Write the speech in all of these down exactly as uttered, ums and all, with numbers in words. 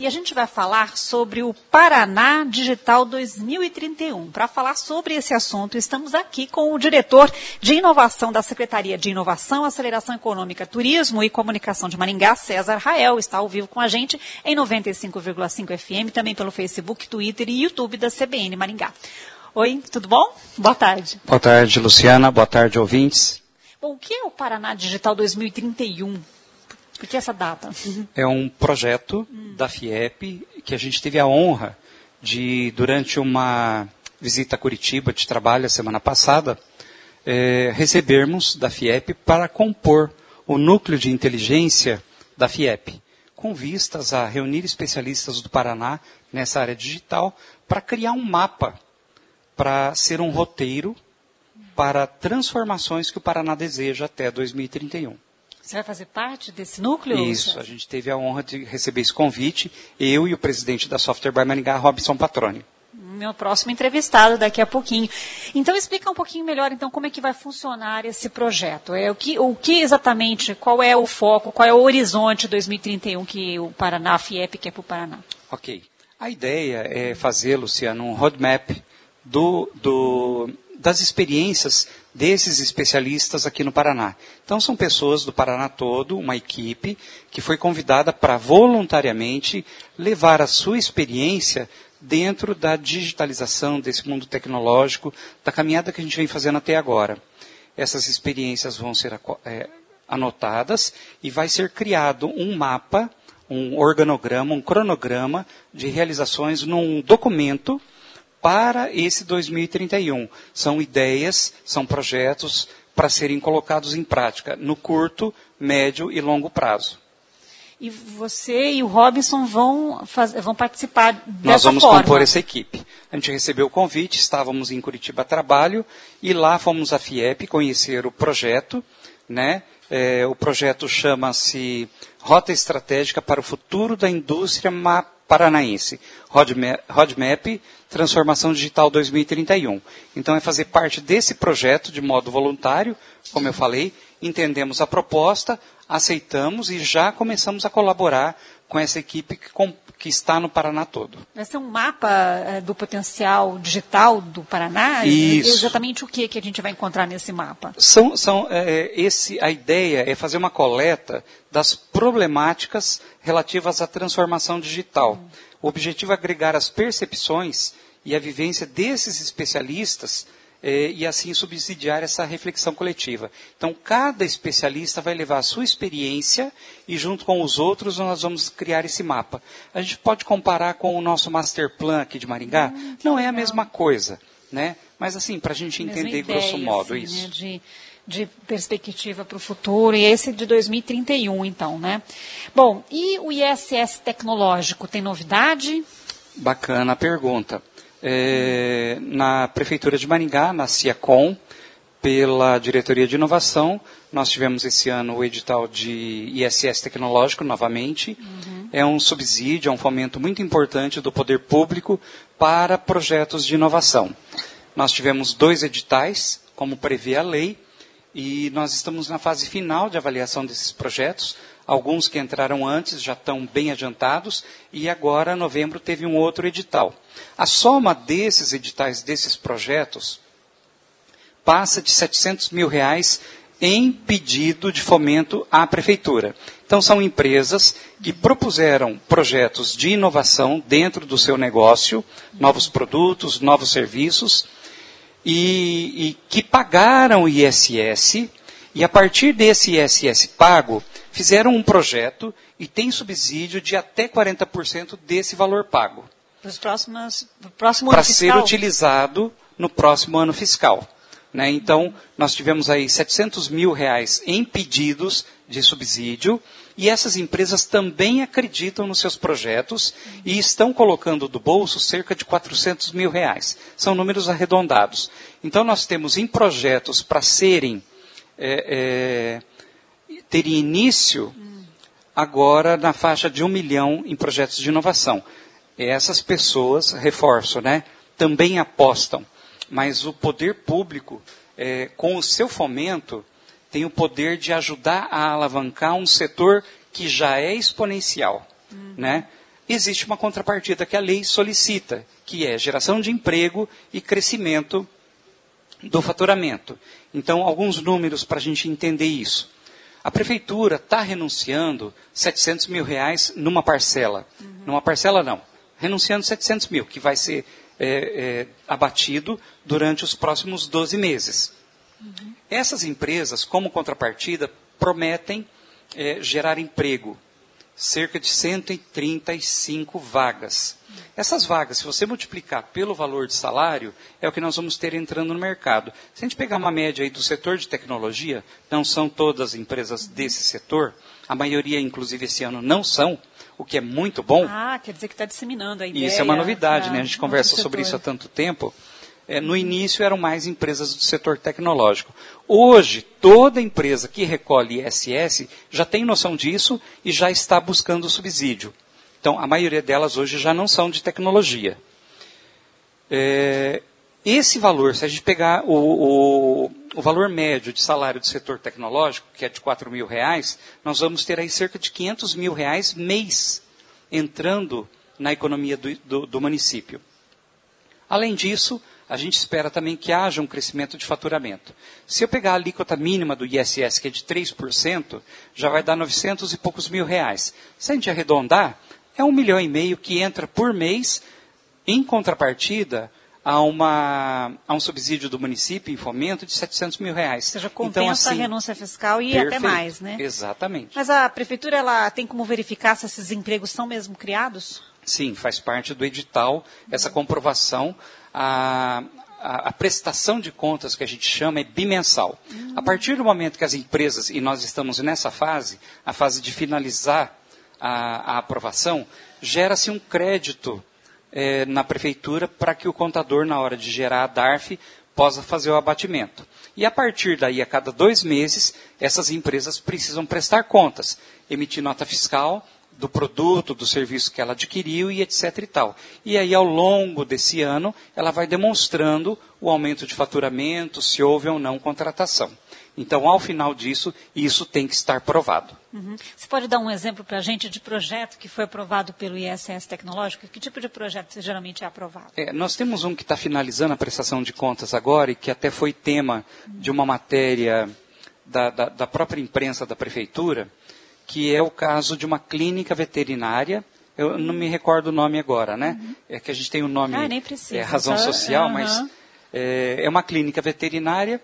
e a gente vai falar sobre o Paraná Digital dois mil e trinta e um. Para falar sobre esse assunto, estamos aqui com o diretor de inovação da Secretaria de Inovação, Aceleração Econômica, Turismo e Comunicação de Maringá, César Rael, está ao vivo com a gente em noventa e cinco vírgula cinco F M, também pelo Facebook, Twitter e YouTube da C B N Maringá. Oi, tudo bom? Boa tarde. Boa tarde, Luciana. Boa tarde, ouvintes. Bom, o que é o Paraná Digital dois mil e trinta e um? Por que essa data? É um projeto hum. da FIEP que a gente teve a honra de, durante uma visita a Curitiba de trabalho a semana passada, é, recebermos da FIEP para compor o núcleo de inteligência da FIEP, com vistas a reunir especialistas do Paraná nessa área digital para criar um mapa, para ser um roteiro para transformações que o Paraná deseja até dois mil e trinta e um. Você vai fazer parte desse núcleo? Isso, a gente teve a honra de receber esse convite, eu e o presidente da Software by Maringá, Robson Patroni. Meu próximo entrevistado daqui a pouquinho. Então, explica um pouquinho melhor, então, como é que vai funcionar esse projeto. É, o, que, o que exatamente, qual é o foco, qual é o horizonte dois mil e trinta e um que o Paraná, a FIEP, quer para o Paraná? Ok. A ideia é fazer, Luciano, um roadmap do, do, das experiências desses especialistas aqui no Paraná. Então, são pessoas do Paraná todo, uma equipe, que foi convidada para voluntariamente levar a sua experiência dentro da digitalização desse mundo tecnológico, da caminhada que a gente vem fazendo até agora. Essas experiências vão ser é, anotadas e vai ser criado um mapa, um organograma, um cronograma de realizações num documento para esse dois mil e trinta e um. São ideias, são projetos para serem colocados em prática no curto, médio e longo prazo. E você e o Robson vão, faz, vão participar dessa forma? Nós vamos compor essa equipe. A gente recebeu o convite, estávamos em Curitiba a trabalho, e lá fomos à FIEP conhecer o projeto, né? É, o projeto chama-se Rota Estratégica para o Futuro da Indústria Paranaense, Roadmap, Roadmap Transformação Digital dois mil e trinta e um. Então, é fazer parte desse projeto de modo voluntário, como eu falei, entendemos a proposta, aceitamos e já começamos a colaborar com essa equipe que, com, que está no Paraná todo. Vai ser um mapa é, do potencial digital do Paraná? Isso. Exatamente o que, que a gente vai encontrar nesse mapa? São, são, é, esse, a ideia é fazer uma coleta das problemáticas relativas à transformação digital. Hum. O objetivo é agregar as percepções e a vivência desses especialistas eh, e assim subsidiar essa reflexão coletiva. Então, cada especialista vai levar a sua experiência e junto com os outros nós vamos criar esse mapa. A gente pode comparar com o nosso Master Plan aqui de Maringá? Hum, Não é a mesma coisa, né? Mas assim, para a gente entender ideia, grosso modo assim, isso. Né, de... de perspectiva para o futuro, e esse de dois mil e trinta e um, então, né? Bom, e o I S S tecnológico, tem novidade? Bacana a pergunta. É, na Prefeitura de Maringá, na CIACOM, pela Diretoria de Inovação, nós tivemos esse ano o edital de I S S tecnológico, novamente. Uhum. É um subsídio, é um fomento muito importante do poder público para projetos de inovação. Nós tivemos dois editais, como prevê a lei, e nós estamos na fase final de avaliação desses projetos. Alguns que entraram antes já estão bem adiantados, e agora, em novembro, teve um outro edital. A soma desses editais, desses projetos, passa de setecentos mil reais em pedido de fomento à Prefeitura. Então, são empresas que propuseram projetos de inovação dentro do seu negócio, novos produtos, novos serviços, E, e que pagaram o I S S, e a partir desse I S S pago, fizeram um projeto e tem subsídio de até quarenta por cento desse valor pago. Para os próximos, próximo ano fiscal? Para ser utilizado no próximo ano fiscal. Né? Então, nós tivemos aí setecentos mil reais em pedidos de subsídio, e essas empresas também acreditam nos seus projetos e estão colocando do bolso cerca de quatrocentos mil reais. São números arredondados. Então, nós temos em projetos para serem, é, é, terem início agora na faixa de um milhão em projetos de inovação. Essas pessoas, reforço, né, também apostam, mas o poder público, é, com o seu fomento, tem o poder de ajudar a alavancar um setor que já é exponencial. Uhum. Né? existe uma contrapartida que a lei solicita, que é geração de emprego e crescimento do faturamento. Então, alguns números para a gente entender isso. A prefeitura está renunciando setecentos mil reais numa parcela. Uhum. Numa parcela, não. Renunciando setecentos mil, que vai ser é, é, abatido durante os próximos doze meses. Uhum. Essas empresas, como contrapartida, prometem é, gerar emprego. Cerca de cento e trinta e cinco vagas. Essas vagas, se você multiplicar pelo valor de salário, é o que nós vamos ter entrando no mercado. Se a gente pegar uma média aí do setor de tecnologia, não são todas empresas desse setor, a maioria, inclusive, esse ano não são, o que é muito bom. Ah, quer dizer que está disseminando a ideia. Isso é uma novidade, né? A gente conversa sobre isso há tanto tempo. É, no início eram mais empresas do setor tecnológico. Hoje, toda empresa que recolhe I S S já tem noção disso e já está buscando o subsídio. Então, a maioria delas hoje já não são de tecnologia. É, esse valor, se a gente pegar o, o, o valor médio de salário do setor tecnológico, que é de quatro mil reais, nós vamos ter aí cerca de quinhentos mil reais mês entrando na economia do, do, do município. Além disso, a gente espera também que haja um crescimento de faturamento. Se eu pegar a alíquota mínima do I S S, que é de três por cento, já vai dar novecentos e poucos mil reais. Se a gente arredondar, é um milhão e meio que entra por mês, em contrapartida a, uma, a um subsídio do município em fomento de setecentos mil reais. Ou seja, compensa então, assim, a renúncia fiscal e perfeito, até mais, né? Exatamente. Mas a prefeitura ela tem como verificar se esses empregos são mesmo criados? Sim, faz parte do edital essa comprovação. A, a, a prestação de contas que a gente chama é bimensal. Uhum. A partir do momento que as empresas, e nós estamos nessa fase, a fase de finalizar a, a aprovação, gera-se um crédito é, na prefeitura para que o contador, na hora de gerar a D A R F, possa fazer o abatimento. E a partir daí, a cada dois meses, essas empresas precisam prestar contas, emitir nota fiscal do produto, do serviço que ela adquiriu e etc e tal. E aí, ao longo desse ano, ela vai demonstrando o aumento de faturamento, se houve ou não contratação. Então, ao final disso, isso tem que estar provado. Uhum. Você pode dar um exemplo para a gente de projeto que foi aprovado pelo I S S Tecnológico? Que tipo de projeto geralmente é aprovado? É, nós temos um que está finalizando a prestação de contas agora e que até foi tema uhum. de uma matéria da, da, da própria imprensa da prefeitura, que é o caso de uma clínica veterinária. Eu não me recordo o nome agora, né? Uhum. É que a gente tem o nome, ah, nem precisa. É, razão social, uhum. mas é, é uma clínica veterinária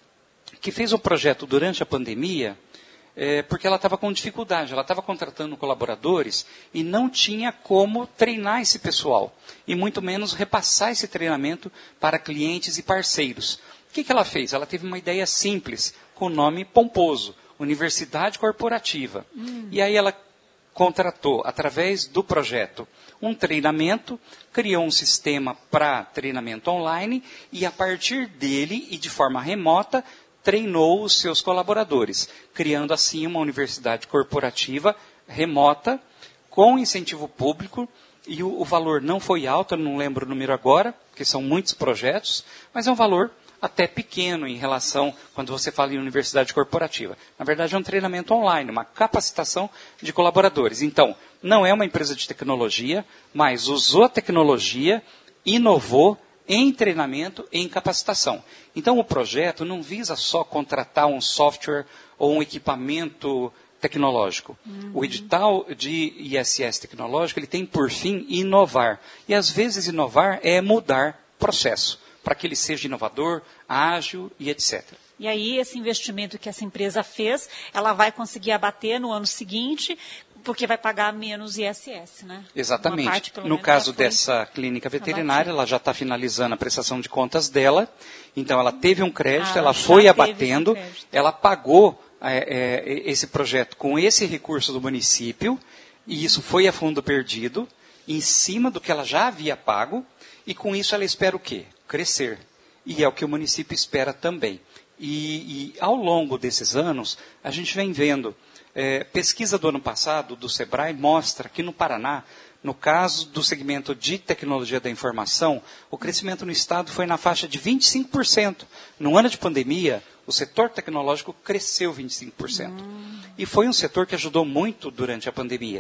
que fez um projeto durante a pandemia, é, porque ela estava com dificuldade, ela estava contratando colaboradores e não tinha como treinar esse pessoal, e muito menos repassar esse treinamento para clientes e parceiros. O que, que ela fez? Ela teve uma ideia simples, com o nome pomposo, Universidade Corporativa. Hum. E aí ela contratou, através do projeto, um treinamento, criou um sistema para treinamento online e, a partir dele e de forma remota, treinou os seus colaboradores, criando assim uma universidade corporativa remota, com incentivo público, e o, o valor não foi alto, eu não lembro o número agora, porque são muitos projetos, mas é um valor até pequeno em relação, quando você fala em universidade corporativa. Na verdade, é um treinamento online, uma capacitação de colaboradores. Então, não é uma empresa de tecnologia, mas usou a tecnologia, inovou em treinamento e em capacitação. Então, o projeto não visa só contratar um software ou um equipamento tecnológico. Uhum. O edital de I S S tecnológico, ele tem por fim inovar. E, às vezes, inovar é mudar processo, para que ele seja inovador, ágil e etcétera. E aí, esse investimento que essa empresa fez, ela vai conseguir abater no ano seguinte, porque vai pagar menos I S S, né? Exatamente. Parte, no caso dessa clínica veterinária, ela já está finalizando a prestação de contas dela, então ela teve um crédito, ah, ela foi abatendo, ela pagou é, é, esse projeto com esse recurso do município, e isso foi a fundo perdido, em cima do que ela já havia pago, e com isso ela espera o quê? Crescer. E é o que o município espera também. E, e ao longo desses anos, a gente vem vendo, é, pesquisa do ano passado, do SEBRAE, mostra que no Paraná, no caso do segmento de tecnologia da informação, o crescimento no estado foi na faixa de vinte e cinco por cento. No ano de pandemia, o setor tecnológico cresceu vinte e cinco por cento. Hum. E foi um setor que ajudou muito durante a pandemia.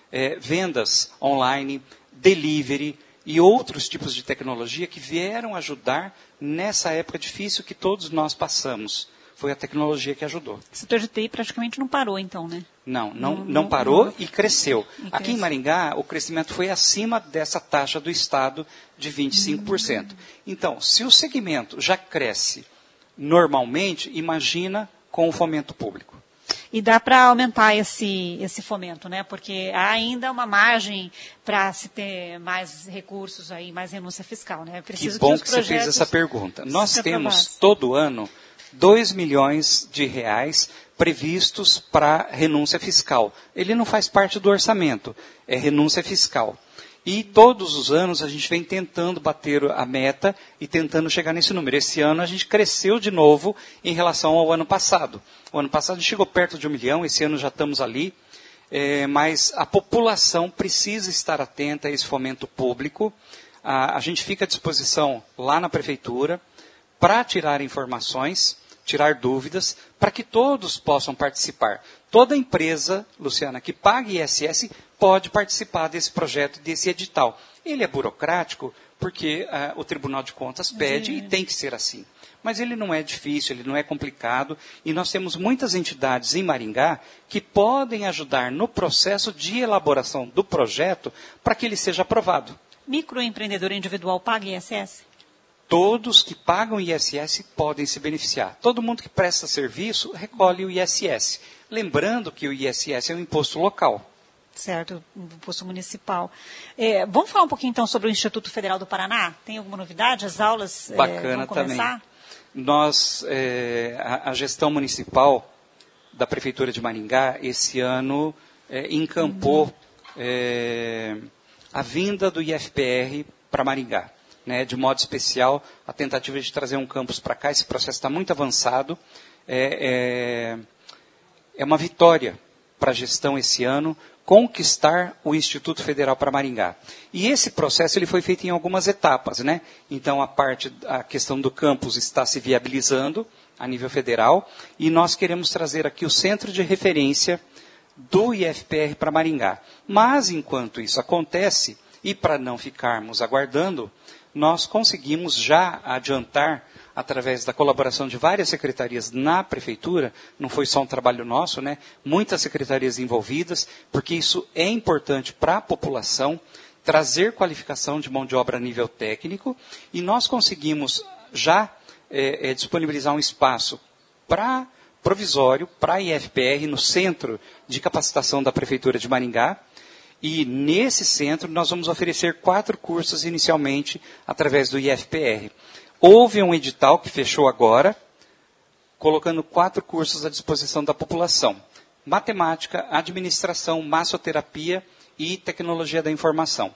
é, vendas online, delivery e outros tipos de tecnologia que vieram ajudar nessa época difícil que todos nós passamos. Foi a tecnologia que ajudou. O setor de T I praticamente não parou, então, né? Não, não, não, não parou não, e cresceu. E Aqui em Maringá, o crescimento foi acima dessa taxa do Estado de vinte e cinco por cento. Hum. Então, se o segmento já cresce normalmente, imagina com o fomento público. E dá para aumentar esse, esse fomento, né? Porque há ainda uma margem para se ter mais recursos, aí, mais renúncia fiscal, né? Preciso que bom que, que você fez essa pergunta. Nós temos, todo ano, dois milhões de reais previstos para renúncia fiscal. Ele não faz parte do orçamento, é renúncia fiscal. E todos os anos a gente vem tentando bater a meta e tentando chegar nesse número. Esse ano a gente cresceu de novo em relação ao ano passado. O ano passado a gente chegou perto de um milhão, esse ano já estamos ali. É, mas a população precisa estar atenta a esse fomento público. A, a gente fica à disposição lá na prefeitura para tirar informações, tirar dúvidas, para que todos possam participar. Toda empresa, Luciana, que pague I S S pode participar desse projeto, desse edital. Ele é burocrático porque uh, o Tribunal de Contas pede e tem que ser assim. Mas ele não é difícil, ele não é complicado e nós temos muitas entidades em Maringá que podem ajudar no processo de elaboração do projeto para que ele seja aprovado. Microempreendedor individual paga I S S? Todos que pagam I S S podem se beneficiar. Todo mundo que presta serviço recolhe o I S S. Lembrando que o I S S é um imposto local. Certo, imposto municipal. É, vamos falar um pouquinho então sobre o Instituto Federal do Paraná? Tem alguma novidade? As aulas Bacana, é, vão começar? Também. Nós, é, a, a gestão municipal da Prefeitura de Maringá, esse ano, é, encampou uhum. é, a vinda do I F P R para Maringá. Né, de modo especial, a tentativa de trazer um campus para cá, esse processo está muito avançado. É, é, é uma vitória para a gestão esse ano, conquistar o Instituto Federal para Maringá. E esse processo ele foi feito em algumas etapas, né? Então, a parte, a questão do campus está se viabilizando a nível federal, e nós queremos trazer aqui o centro de referência do I F P R para Maringá. Mas, enquanto isso acontece, e para não ficarmos aguardando, nós conseguimos já adiantar, através da colaboração de várias secretarias na prefeitura, não foi só um trabalho nosso, né? Muitas secretarias envolvidas, porque isso é importante para a população, trazer qualificação de mão de obra a nível técnico, e nós conseguimos já é, é, disponibilizar um espaço para provisório, para a I F P R, no Centro de Capacitação da Prefeitura de Maringá. E nesse centro nós vamos oferecer quatro cursos inicialmente através do I F P R. Houve um edital que fechou agora, colocando quatro cursos à disposição da população. Matemática, administração, massoterapia e tecnologia da informação.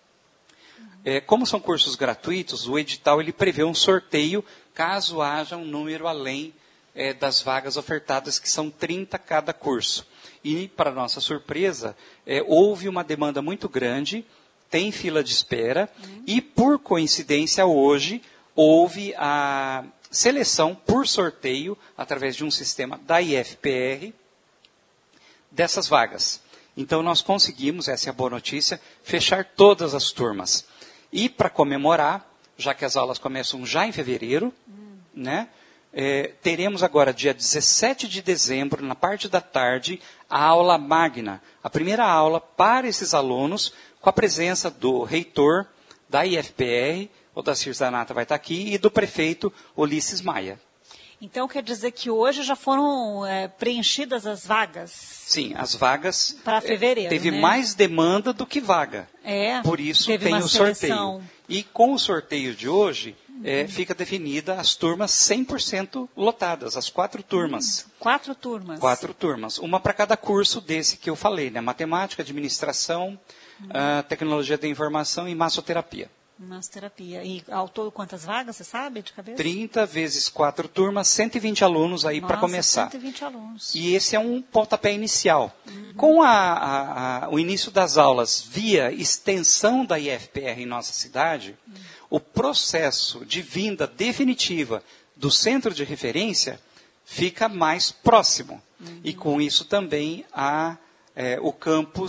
É, como são cursos gratuitos, o edital ele prevê um sorteio caso haja um número além é, das vagas ofertadas, que são trinta cada curso. E, para nossa surpresa, é, houve uma demanda muito grande, tem fila de espera, uhum. e, por coincidência, hoje, houve a seleção por sorteio, através de um sistema da I F P R, dessas vagas. Então, nós conseguimos, essa é a boa notícia, fechar todas as turmas. E, para comemorar, já que as aulas começam já em fevereiro, uhum. né? É, teremos agora, dia dezessete de dezembro, na parte da tarde, a aula magna. A primeira aula para esses alunos, com a presença do reitor da I F P R, o Dacir Zanata vai estar aqui, e do prefeito Ulisses Maia. Então, quer dizer que hoje já foram é, preenchidas as vagas? Sim, as vagas... Para fevereiro, é, Teve né? mais demanda do que vaga. É, Por isso teve tem uma o seleção. sorteio. E com o sorteio de hoje... É, fica definida as turmas cem por cento lotadas, as quatro turmas. Hum, quatro turmas? Quatro turmas, uma para cada curso desse que eu falei, né? Matemática, administração, hum. uh, tecnologia da informação e massoterapia. Massoterapia. E ao todo quantas vagas, você sabe de cabeça? trinta vezes quatro turmas, cento e vinte alunos aí para começar. cento e vinte alunos. E esse é um pontapé inicial. Uhum. Com a, a, a, o início das aulas via extensão da I F P R em nossa cidade, uhum. o processo de vinda definitiva do centro de referência fica mais próximo. Uhum. E com isso também a, é, o campus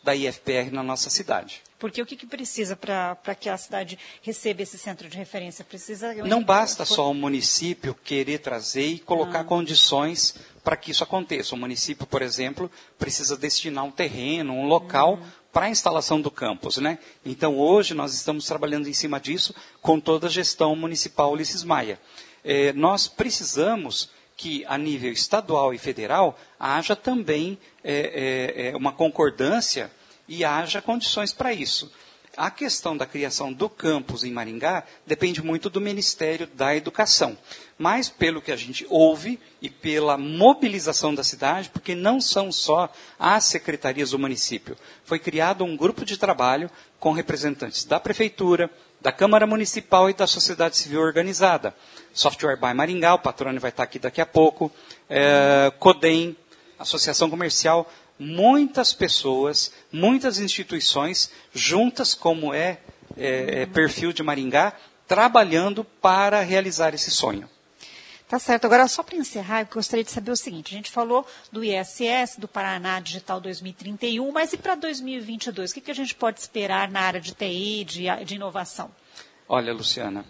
da I F P R na nossa cidade. Porque o que, que precisa para que a cidade receba esse centro de referência? Precisa... Não basta só o município querer trazer e colocar ah. condições para que isso aconteça. O município, por exemplo, precisa destinar um terreno, um local uhum. para a instalação do campus, né? Então, hoje, nós estamos trabalhando em cima disso com toda a gestão municipal Ulisses Maia. É, nós precisamos que, a nível estadual e federal, haja também é, é, uma concordância e haja condições para isso. A questão da criação do campus em Maringá depende muito do Ministério da Educação. Mas, pelo que a gente ouve e pela mobilização da cidade, porque não são só as secretarias do município, foi criado um grupo de trabalho com representantes da Prefeitura, da Câmara Municipal e da sociedade civil organizada. Software by Maringá, o patrônio vai estar aqui daqui a pouco, é, CODEM, Associação Comercial, muitas pessoas, muitas instituições, juntas como é, é, é perfil de Maringá, trabalhando para realizar esse sonho. Tá certo. Agora, só para encerrar, eu gostaria de saber o seguinte. A gente falou do I S S, do Paraná Digital dois mil e trinta e um, mas e para dois mil e vinte e dois? O que, que a gente pode esperar na área de T I, de, de inovação? Olha, Luciana,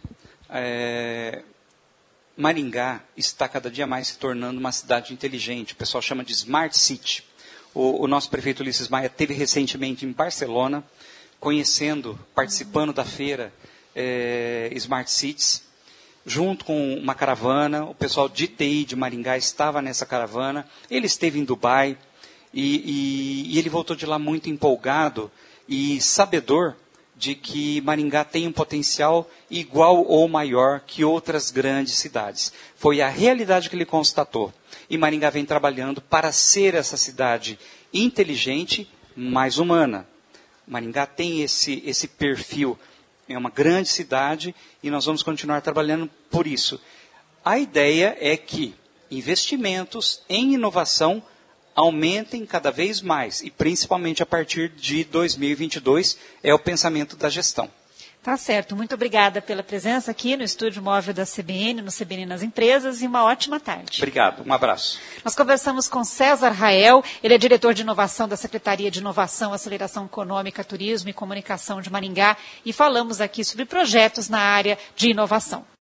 é... Maringá está cada dia mais se tornando uma cidade inteligente. O pessoal chama de Smart City. O, o nosso prefeito Ulisses Maia esteve recentemente em Barcelona, conhecendo, participando da feira é, Smart Cities, junto com uma caravana. O pessoal de T I de Maringá estava nessa caravana. Ele esteve em Dubai e, e, e ele voltou de lá muito empolgado e sabedor de que Maringá tem um potencial igual ou maior que outras grandes cidades. Foi a realidade que ele constatou. E Maringá vem trabalhando para ser essa cidade inteligente, mais humana. Maringá tem esse, esse perfil, é uma grande cidade e nós vamos continuar trabalhando por isso. A ideia é que investimentos em inovação aumentem cada vez mais, e principalmente a partir de dois mil e vinte e dois, é o pensamento da gestão. Tá certo. Muito obrigada pela presença aqui no estúdio móvel da C B N, no C B N nas Empresas, e uma ótima tarde. Obrigado. Um abraço. Nós conversamos com César Rael, ele é diretor de inovação da Secretaria de Inovação, Aceleração Econômica, Turismo e Comunicação de Maringá, e falamos aqui sobre projetos na área de inovação.